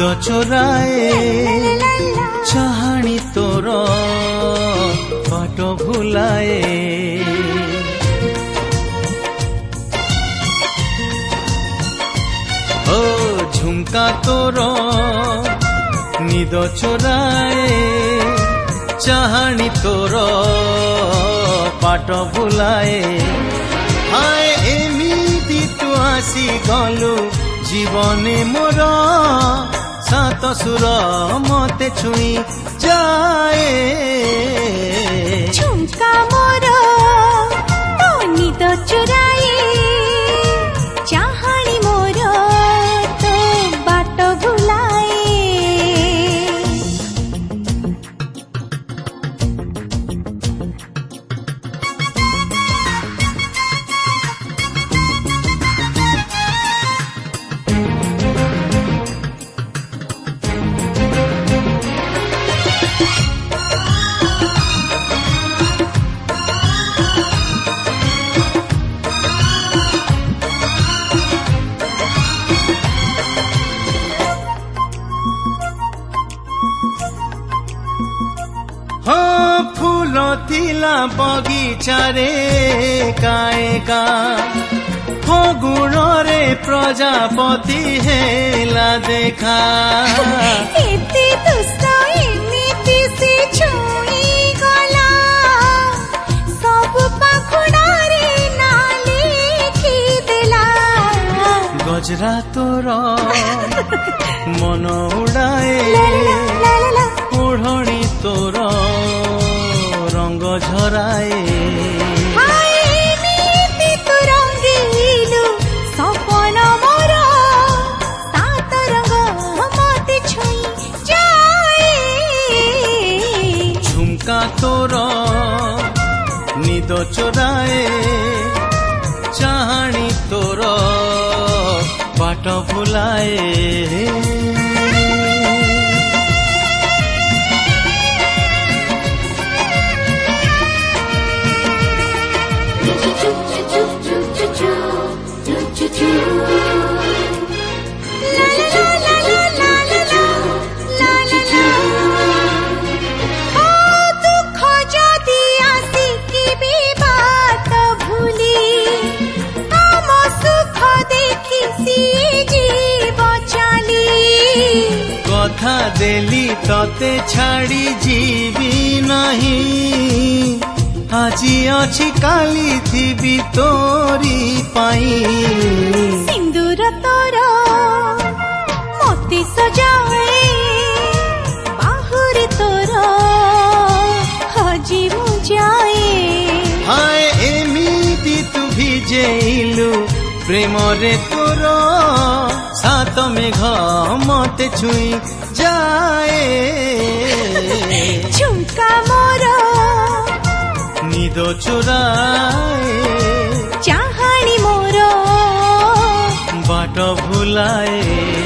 चोराए चाहाणी तोर बाट भुलाए ओ झुमका तोर निद चोराए चाहाणी तोर बाट भुलाए आए एमिति तू आसी गलु जीवने मोर सात सुर मते छुई जाए झुमका मोर तो निद चुराए चाहाणी मोर तो बाट भुलाए थिला बगीचा रे काएका हो गुण रे प्रजापति हेला देखा एते दुष्ट एमिति से छुई गला सब पाखुड़ा रे ना लिखी देला गजरा तोर मन उड़ाए ओढ़णी तोर रंग झराए तू रंगीलु सपन मोर सात रंग मते छुई जाए झुमका तोर निद चोराए चाहाणी तोर बाट भुलाए कथा देली तते छाड़ी जीवी नहीं आजी अछि काली थी तोरी पाई सिंदूर तोर मोती सजाए बाहुर तोर हजी मुजाए हाय एमिति तू भिजेलु प्रेम रे तोर सात मेघ मते छुई जाए झुमका मोर निद चोराए चाहाणी मोर बाट भुलाए।